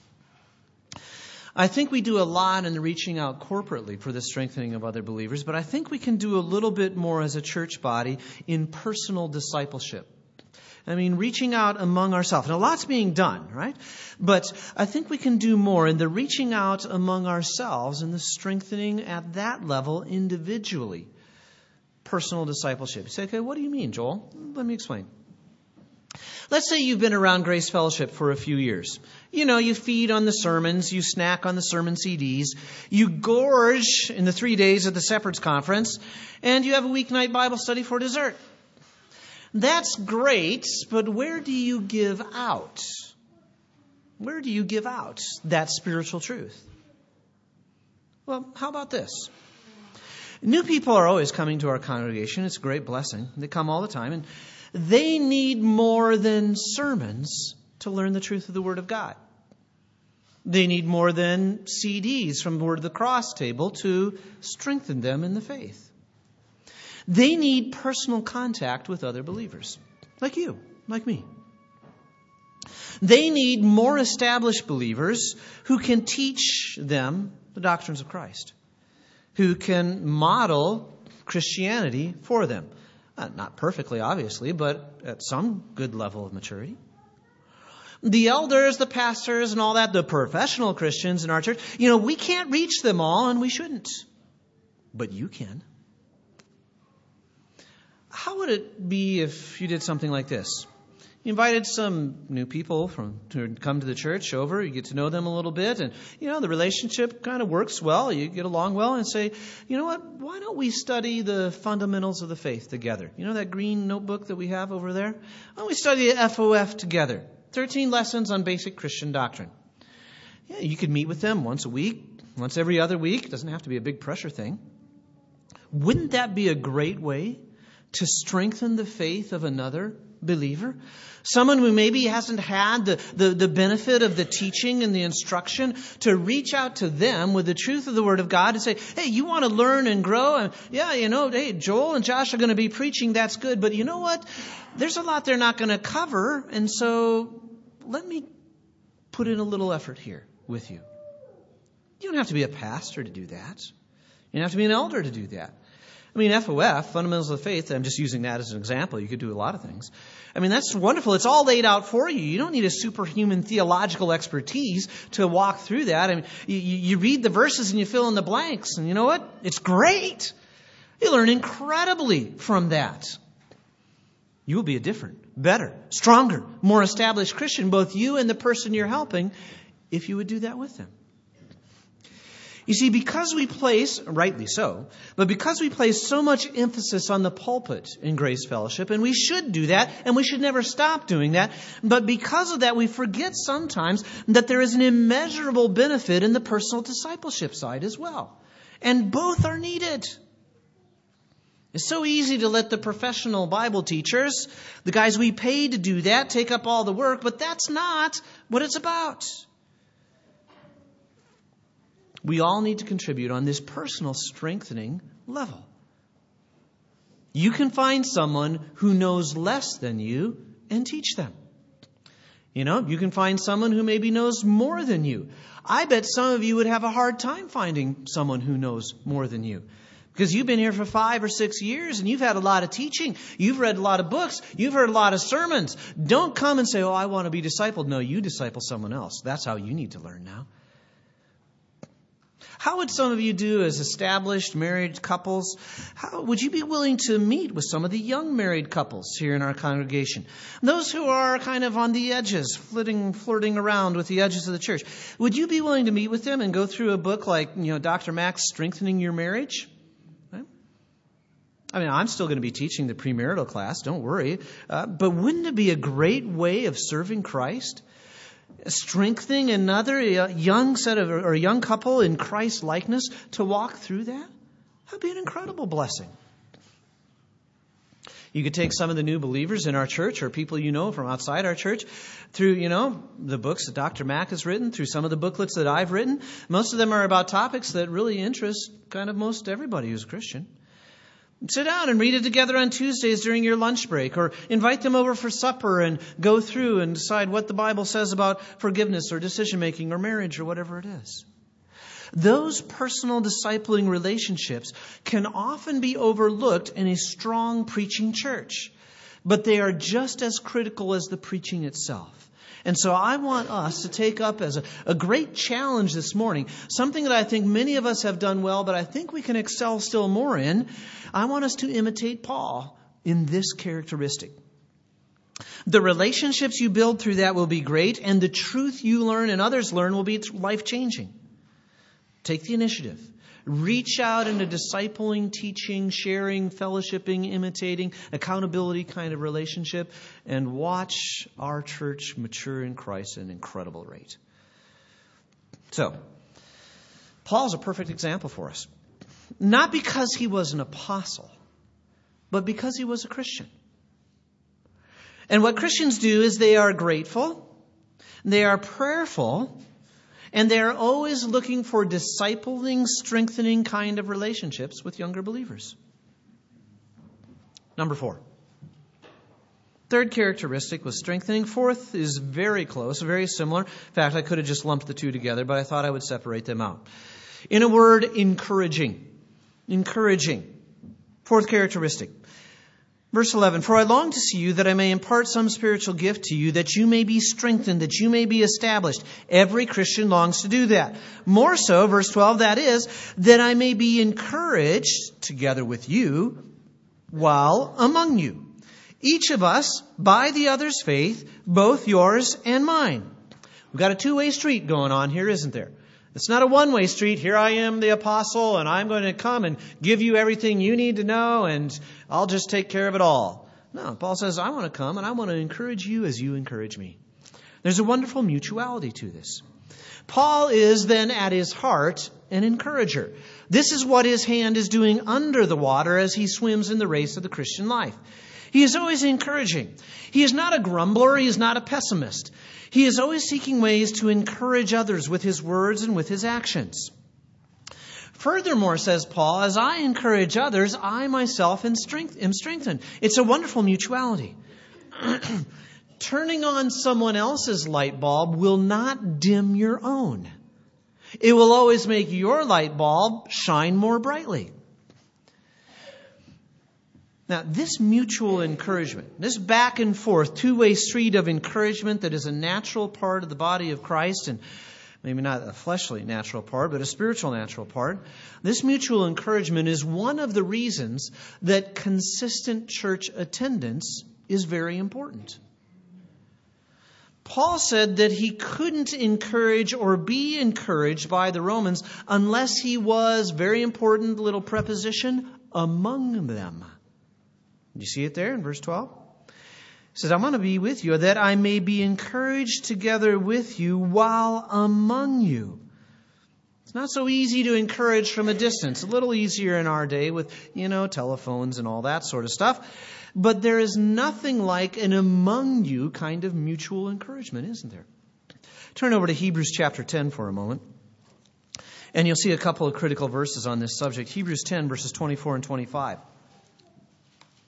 I think we do a lot in the reaching out corporately for the strengthening of other believers, but I think we can do a little bit more as a church body in personal discipleship. I mean, reaching out among ourselves. Now, a lot's being done, right? But I think we can do more in the reaching out among ourselves and the strengthening at that level individually. Personal discipleship. You say, okay, what do you mean, Joel? Let me explain. Let's say you've been around Grace Fellowship for a few years. You know, you feed on the sermons, you snack on the sermon C Ds, you gorge in the three days of the Shepherd's Conference, and you have a weeknight Bible study for dessert. That's great, but where do you give out? Where do you give out that spiritual truth? Well, how about this? New people are always coming to our congregation. It's a great blessing. They come all the time, and they need more than sermons to learn the truth of the Word of God. They need more than C Ds from Word of the Cross table to strengthen them in the faith. They need personal contact with other believers, like you, like me. They need more established believers who can teach them the doctrines of Christ, who can model Christianity for them. Uh, not perfectly, obviously, but at some good level of maturity. The elders, the pastors, and all that, the professional Christians in our church, you know, we can't reach them all, and we shouldn't. But you can. How would it be if you did something like this? You invited some new people from to come to the church over. You get to know them a little bit. And, you know, the relationship kind of works well. You get along well and say, you know what? Why don't we study the fundamentals of the faith together? You know that green notebook that we have over there? Why don't we study the F O F together? thirteen lessons on basic Christian doctrine. Yeah, you could meet with them once a week, once every other week. It doesn't have to be a big pressure thing. Wouldn't that be a great way to strengthen the faith of another believer? Someone who maybe hasn't had the, the, the benefit of the teaching and the instruction, to reach out to them with the truth of the Word of God and say, hey, you want to learn and grow? And yeah, you know, hey, Joel and Josh are going to be preaching. That's good. But you know what? There's a lot they're not going to cover. And so let me put in a little effort here with you. You don't have to be a pastor to do that. You don't have to be an elder to do that. I mean, F O F, Fundamentals of the Faith, I'm just using that as an example. You could do a lot of things. I mean, that's wonderful. It's all laid out for you. You don't need a superhuman theological expertise to walk through that. I mean, you, you read the verses and you fill in the blanks. And you know what? It's great. You learn incredibly from that. You will be a different, better, stronger, more established Christian, both you and the person you're helping, if you would do that with them. You see, because we place, rightly so, but because we place so much emphasis on the pulpit in Grace Fellowship, and we should do that, and we should never stop doing that, but because of that, we forget sometimes that there is an immeasurable benefit in the personal discipleship side as well. And both are needed. It's so easy to let the professional Bible teachers, the guys we pay to do that, take up all the work, but that's not what it's about. We all need to contribute on this personal strengthening level. You can find someone who knows less than you and teach them. You know, you can find someone who maybe knows more than you. I bet some of you would have a hard time finding someone who knows more than you. Because you've been here for five or six years and you've had a lot of teaching. You've read a lot of books. You've heard a lot of sermons. Don't come and say, oh, I want to be discipled. No, you disciple someone else. That's how you need to learn now. How would some of you do as established married couples? How would you be willing to meet with some of the young married couples here in our congregation? Those who are kind of on the edges, flirting, flirting around with the edges of the church. Would you be willing to meet with them and go through a book like, you know, Doctor Mack's Strengthening Your Marriage? Right? I mean, I'm still going to be teaching the premarital class, don't worry. Uh, but wouldn't it be a great way of serving Christ? Strengthening another young set of, or a young couple in Christ likeness to walk through that? That'd be an incredible blessing. You could take some of the new believers in our church or people you know from outside our church through, you know, the books that Doctor Mack has written, through some of the booklets that I've written. Most of them are about topics that really interest kind of most everybody who's a Christian. Sit down and read it together on Tuesdays during your lunch break, or invite them over for supper and go through and decide what the Bible says about forgiveness or decision-making or marriage or whatever it is. Those personal discipling relationships can often be overlooked in a strong preaching church, but they are just as critical as the preaching itself. And so I want us to take up as a, a great challenge this morning, something that I think many of us have done well, but I think we can excel still more in. I want us to imitate Paul in this characteristic. The relationships you build through that will be great, and the truth you learn and others learn will be life-changing. Take the initiative. Reach out in a discipling, teaching, sharing, fellowshipping, imitating, accountability kind of relationship, and watch our church mature in Christ at an incredible rate. So, Paul's a perfect example for us. Not because he was an apostle, but because he was a Christian. And what Christians do is they are grateful, they are prayerful, and they are always looking for discipling, strengthening kind of relationships with younger believers. Number four. Third characteristic was strengthening. Fourth is very close, very similar. In fact, I could have just lumped the two together, but I thought I would separate them out. In a word, encouraging. Encouraging. Fourth characteristic. Verse eleven, for I long to see you that I may impart some spiritual gift to you, that you may be strengthened, that you may be established. Every Christian longs to do that. More so, verse twelve, that is, that I may be encouraged together with you while among you. Each of us by the other's faith, both yours and mine. We've got a two-way street going on here, isn't there? It's not a one-way street. Here I am, the apostle, and I'm going to come and give you everything you need to know, and I'll just take care of it all. No, Paul says, I want to come, and I want to encourage you as you encourage me. There's a wonderful mutuality to this. Paul is then at his heart an encourager. This is what his hand is doing under the water as he swims in the race of the Christian life. He is always encouraging. He is not a grumbler. He is not a pessimist. He is always seeking ways to encourage others with his words and with his actions. Furthermore, says Paul, as I encourage others, I myself am strengthened. It's a wonderful mutuality. Turning on someone else's light bulb will not dim your own. It will always make your light bulb shine more brightly. Now, this mutual encouragement, this back and forth, two-way street of encouragement that is a natural part of the body of Christ, and maybe not a fleshly natural part, but a spiritual natural part, this mutual encouragement is one of the reasons that consistent church attendance is very important. Paul said that he couldn't encourage or be encouraged by the Romans unless he was, very important little preposition, among them. Do you see it there in verse twelve? He says, I want to be with you that I may be encouraged together with you while among you. It's not so easy to encourage from a distance. A little easier in our day with, you know, telephones and all that sort of stuff. But there is nothing like an among you kind of mutual encouragement, isn't there? Turn over to Hebrews chapter ten for a moment. And you'll see a couple of critical verses on this subject. Hebrews ten, verses twenty-four and twenty-five.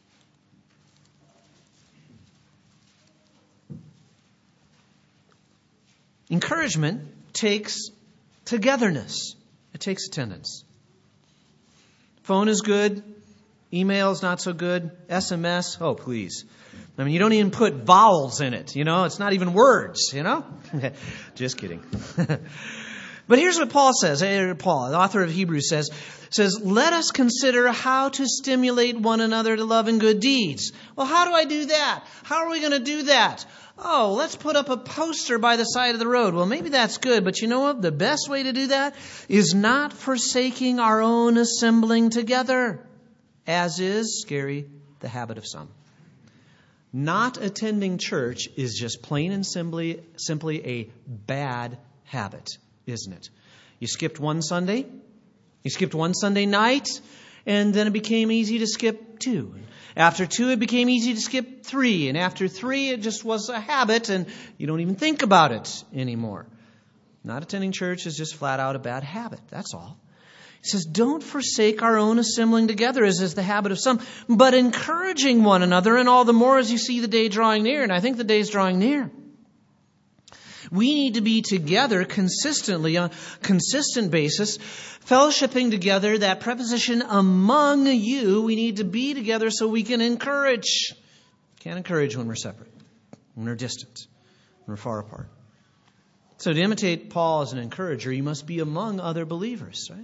Encouragement takes togetherness. It takes attendance. Phone is good. Email is not so good. S M S, oh, please. I mean, you don't even put vowels in it, you know. It's not even words, you know. Just kidding. But here's what Paul says. Paul, the author of Hebrews, says, says, let us consider how to stimulate one another to love and good deeds. Well, how do I do that? How are we going to do that? Oh, let's put up a poster by the side of the road. Well, maybe that's good, but you know what? The best way to do that is not forsaking our own assembling together, as is, scary, the habit of some. Not attending church is just plain and simply, simply a bad habit, isn't it? You skipped one Sunday, you skipped one Sunday night, and then it became easy to skip two. After two, it became easy to skip three. And after three, it just was a habit, and you don't even think about it anymore. Not attending church is just flat out a bad habit. That's all. He says, don't forsake our own assembling together, as is the habit of some, but encouraging one another, and all the more as you see the day drawing near. And I think the day is drawing near. We need to be together consistently, on a consistent basis, fellowshipping together. That preposition, among you, we need to be together so we can encourage. Can't encourage when we're separate, when we're distant, when we're far apart. So to imitate Paul as an encourager, you must be among other believers, right?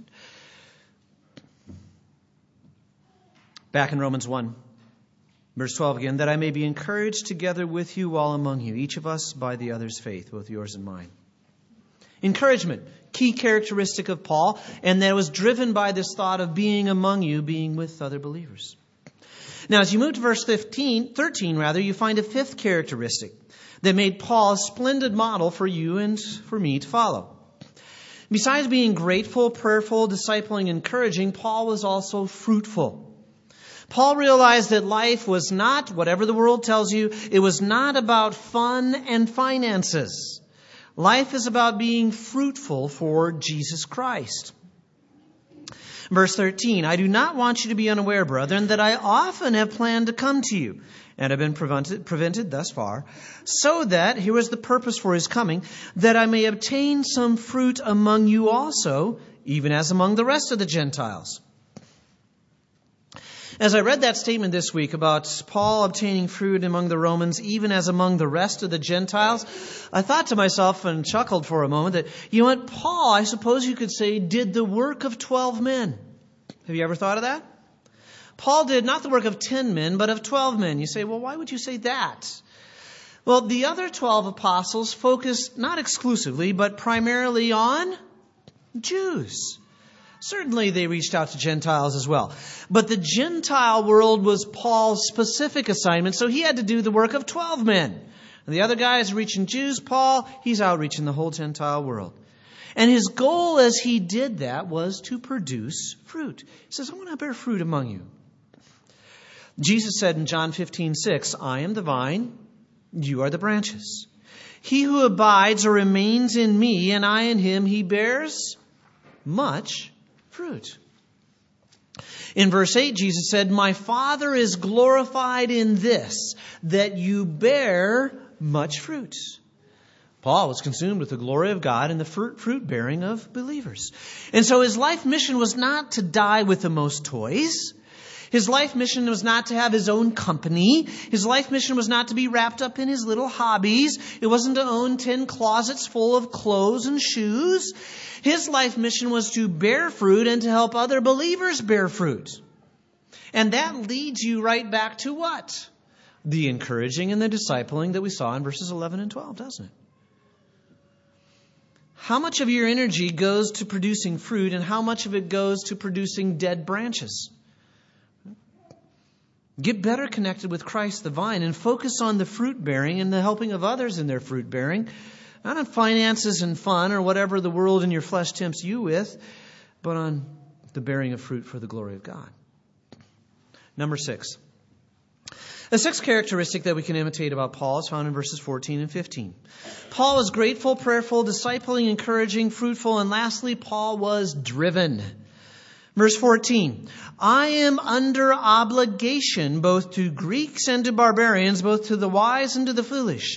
Back in Romans one, verse twelve again, that I may be encouraged together with you while among you, each of us by the other's faith, both yours and mine. Encouragement, key characteristic of Paul, and that was driven by this thought of being among you, being with other believers. Now, as you move to verse fifteen, thirteen, rather, you find a fifth characteristic that made Paul a splendid model for you and for me to follow. Besides being grateful, prayerful, discipling, encouraging, Paul was also fruitful. Paul realized that life was not, whatever the world tells you, it was not about fun and finances. Life is about being fruitful for Jesus Christ. Verse thirteen, I do not want you to be unaware, brethren, that I often have planned to come to you, and have been prevented, prevented thus far, so that, here was the purpose for his coming, that I may obtain some fruit among you also, even as among the rest of the Gentiles. As I read that statement this week about Paul obtaining fruit among the Romans, even as among the rest of the Gentiles, I thought to myself and chuckled for a moment that, you know what, Paul, I suppose you could say, did the work of twelve men. Have you ever thought of that? Paul did not the work of ten men, but of twelve men. You say, well, why would you say that? Well, the other twelve apostles focused not exclusively, but primarily on Jews. Certainly they reached out to Gentiles as well. But the Gentile world was Paul's specific assignment, so he had to do the work of twelve men. And the other guy is reaching Jews. Paul, he's outreaching the whole Gentile world. And his goal as he did that was to produce fruit. He says, I want to bear fruit among you. Jesus said in John fifteen six, I am the vine, you are the branches. He who abides or remains in me and I in him, he bears much fruit. In verse eight, Jesus said, my Father is glorified in this, that you bear much fruit. Paul was consumed with the glory of God and the fruit bearing of believers. And so his life mission was not to die with the most toys. His life mission was not to have his own company. His life mission was not to be wrapped up in his little hobbies. It wasn't to own ten closets full of clothes and shoes. His life mission was to bear fruit and to help other believers bear fruit. And that leads you right back to what? The encouraging and the discipling that we saw in verses eleven and twelve, doesn't it? How much of your energy goes to producing fruit and how much of it goes to producing dead branches? Get better connected with Christ the vine and focus on the fruit bearing and the helping of others in their fruit bearing. Not on finances and fun or whatever the world and your flesh tempts you with, but on the bearing of fruit for the glory of God. Number six. The sixth characteristic that we can imitate about Paul is found in verses fourteen and fifteen. Paul was grateful, prayerful, discipling, encouraging, fruitful, and lastly, Paul was driven. Verse fourteen, I am under obligation both to Greeks and to barbarians, both to the wise and to the foolish.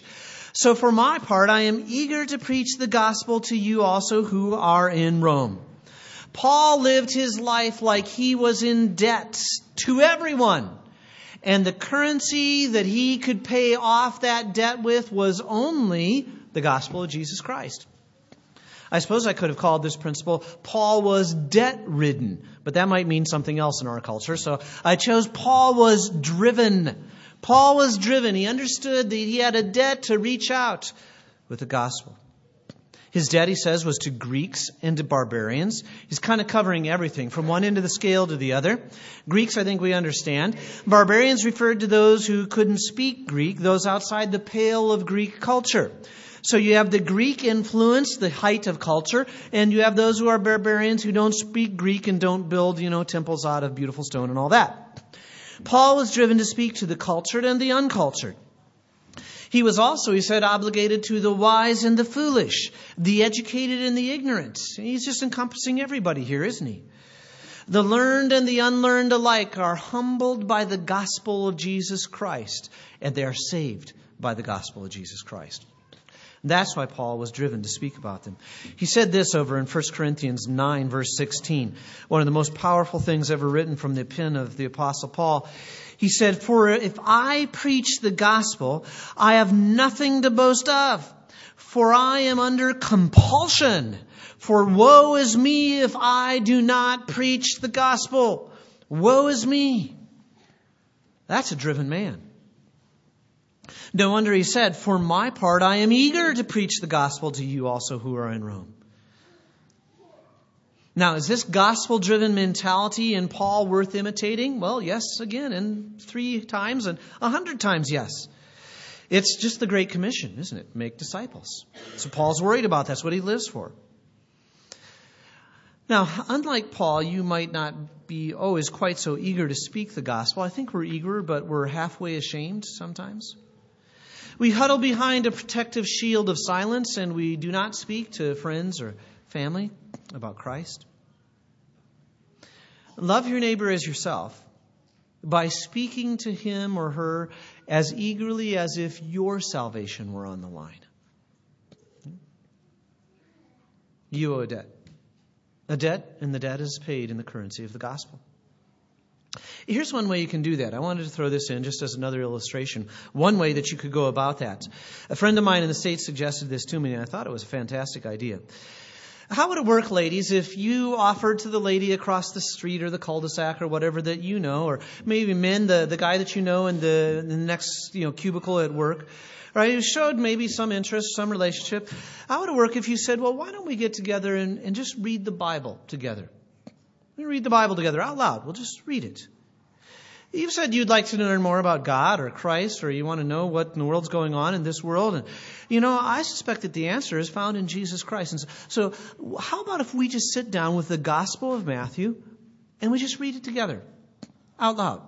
So for my part, I am eager to preach the gospel to you also who are in Rome. Paul lived his life like he was in debt to everyone. And the currency that he could pay off that debt with was only the gospel of Jesus Christ. I suppose I could have called this principle, Paul was debt-ridden, but that might mean something else in our culture. So I chose Paul was driven. Paul was driven. He understood that he had a debt to reach out with the gospel. His debt, he says, was to Greeks and to barbarians. He's kind of covering everything from one end of the scale to the other. Greeks, I think we understand. Barbarians referred to those who couldn't speak Greek, those outside the pale of Greek culture. So you have the Greek influence, the height of culture, and you have those who are barbarians who don't speak Greek and don't build, you know, temples out of beautiful stone and all that. Paul was driven to speak to the cultured and the uncultured. He was also, he said, obligated to the wise and the foolish, the educated and the ignorant. He's just encompassing everybody here, isn't he? The learned and the unlearned alike are humbled by the gospel of Jesus Christ, and they are saved by the gospel of Jesus Christ. That's why Paul was driven to speak about them. He said this over in First Corinthians nine, verse sixteen, one of the most powerful things ever written from the pen of the Apostle Paul. He said, "For if I preach the gospel, I have nothing to boast of, for I am under compulsion. For woe is me if I do not preach the gospel. Woe is me." That's a driven man. No wonder he said, "For my part, I am eager to preach the gospel to you also who are in Rome." Now, is this gospel-driven mentality in Paul worth imitating? Well, yes, again, and three times and a hundred times yes. It's just the Great Commission, isn't it? Make disciples. So Paul's worried about that. That's what he lives for. Now, unlike Paul, you might not be always quite so eager to speak the gospel. I think we're eager, but we're halfway ashamed sometimes. We huddle behind a protective shield of silence, and we do not speak to friends or family about Christ. Love your neighbor as yourself by speaking to him or her as eagerly as if your salvation were on the line. You owe a debt. A debt, and the debt is paid in the currency of the gospel. Here's one way you can do that. I wanted to throw this in just as another illustration. One way that you could go about that. A friend of mine in the States suggested this to me, and I thought it was a fantastic idea. How would it work, ladies, if you offered to the lady across the street or the cul-de-sac or whatever that you know, or maybe men, the, the guy that you know in the, in the next you know cubicle at work, right, who showed maybe some interest, some relationship, how would it work if you said, well, why don't we get together and, and just read the Bible together? We read the Bible together out loud. We'll just read it. You've said you'd like to learn more about God or Christ, or you want to know what in the world's going on in this world. And, you know, I suspect that the answer is found in Jesus Christ. And so, so how about if we just sit down with the Gospel of Matthew and we just read it together out loud?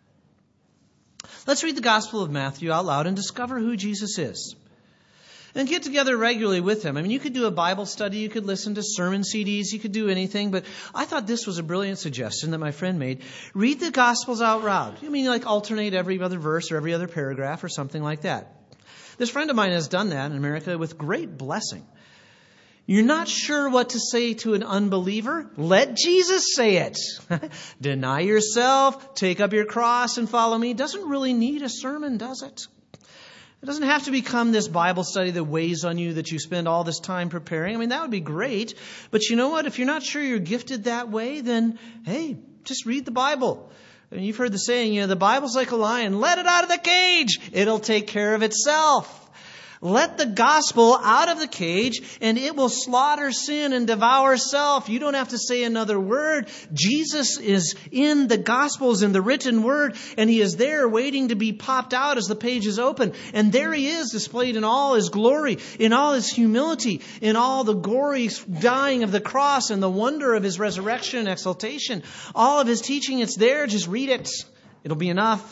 Let's read the Gospel of Matthew out loud and discover who Jesus is. And get together regularly with him. I mean, you could do a Bible study, you could listen to sermon C Ds, you could do anything, but I thought this was a brilliant suggestion that my friend made. Read the Gospels out loud. I mean, like alternate every other verse or every other paragraph or something like that. This friend of mine has done that in America with great blessing. You're not sure what to say to an unbeliever? Let Jesus say it. Deny yourself, take up your cross and follow me. Doesn't really need a sermon, does it? It doesn't have to become this Bible study that weighs on you, that you spend all this time preparing. I mean, that would be great. But you know what? If you're not sure you're gifted that way, then, hey, just read the Bible. I mean, you've heard the saying, you know, the Bible's like a lion. Let it out of the cage. It'll take care of itself. Let the gospel out of the cage and it will slaughter sin and devour self. You don't have to say another word. Jesus is in the gospels, in the written word, and he is there waiting to be popped out as the pages open. And there he is displayed in all his glory, in all his humility, in all the gory dying of the cross and the wonder of his resurrection and exaltation. All of his teaching, it's there. Just read it. It'll be enough.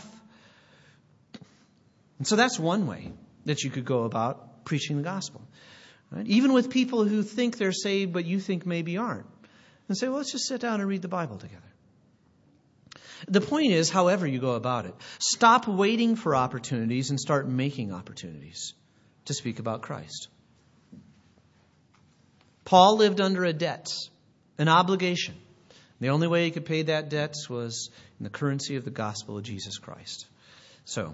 And so that's one way that you could go about preaching the gospel. Right? Even with people who think they're saved, but you think maybe aren't. And say, well, let's just sit down and read the Bible together. The point is, however you go about it, stop waiting for opportunities and start making opportunities to speak about Christ. Paul lived under a debt, an obligation. The only way he could pay that debt was in the currency of the gospel of Jesus Christ. So,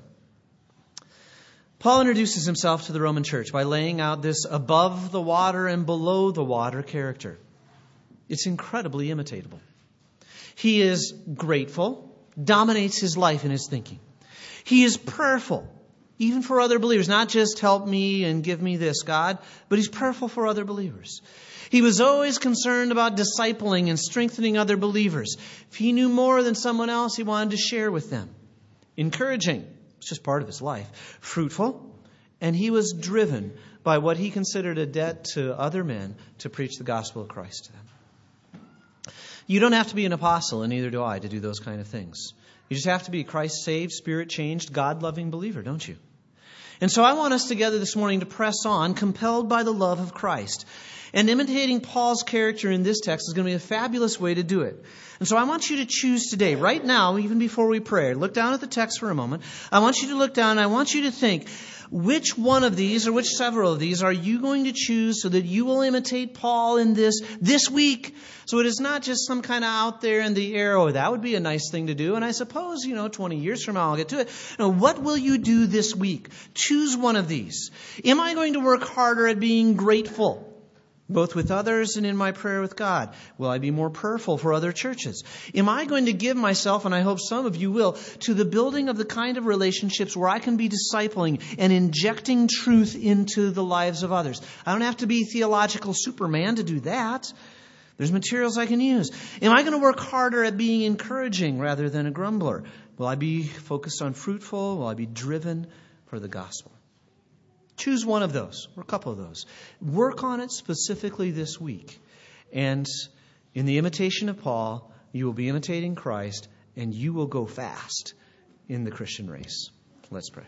Paul introduces himself to the Roman church by laying out this above the water and below the water character. It's incredibly imitatable. He is grateful, dominates his life and his thinking. He is prayerful, even for other believers. Not just help me and give me this, God, but he's prayerful for other believers. He was always concerned about discipling and strengthening other believers. If he knew more than someone else, he wanted to share with them. Encouraging, it's just part of his life. Fruitful, and he was driven by what he considered a debt to other men to preach the gospel of Christ to them. You don't have to be an apostle, and neither do I, to do those kind of things. You just have to be a Christ-saved, Spirit-changed, God-loving believer, don't you? And so I want us together this morning to press on, compelled by the love of Christ. And imitating Paul's character in this text is going to be a fabulous way to do it. And so I want you to choose today, right now, even before we pray, look down at the text for a moment. I want you to look down and I want you to think, which one of these or which several of these are you going to choose so that you will imitate Paul in this this week? So it is not just some kind of out there in the air, oh, that would be a nice thing to do. And I suppose, you know, twenty years from now I'll get to it. No, what will you do this week? Choose one of these. Am I going to work harder at being grateful, both with others and in my prayer with God? Will I be more prayerful for other churches? Am I going to give myself, and I hope some of you will, to the building of the kind of relationships where I can be discipling and injecting truth into the lives of others? I don't have to be theological Superman to do that. There's materials I can use. Am I going to work harder at being encouraging rather than a grumbler? Will I be focused on fruitful? Will I be driven for the gospel? Choose one of those, or a couple of those. Work on it specifically this week. And in the imitation of Paul, you will be imitating Christ, and you will go fast in the Christian race. Let's pray.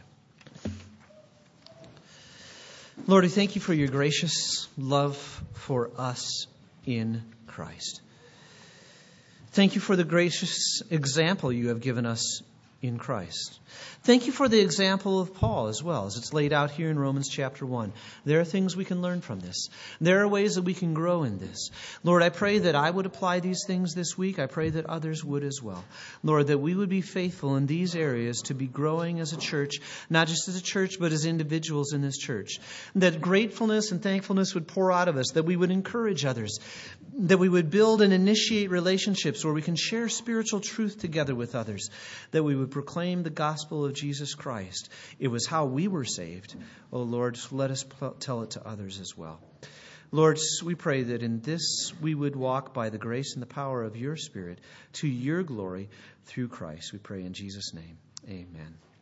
Lord, I thank you for your gracious love for us in Christ. Thank you for the gracious example you have given us in Christ. Thank you for the example of Paul as well, as it's laid out here in Romans chapter one. There are things we can learn from this. There are ways that we can grow in this. Lord, I pray that I would apply these things this week. I pray that others would as well. Lord, that we would be faithful in these areas to be growing as a church, not just as a church, but as individuals in this church. That gratefulness and thankfulness would pour out of us, that we would encourage others, that we would build and initiate relationships where we can share spiritual truth together with others, that we would proclaim the gospel of Jesus Christ. It was how we were saved. Oh Lord, let us tell it to others as well. Lord, we pray that in this we would walk by the grace and the power of your Spirit to your glory through Christ. We pray in Jesus' name. Amen.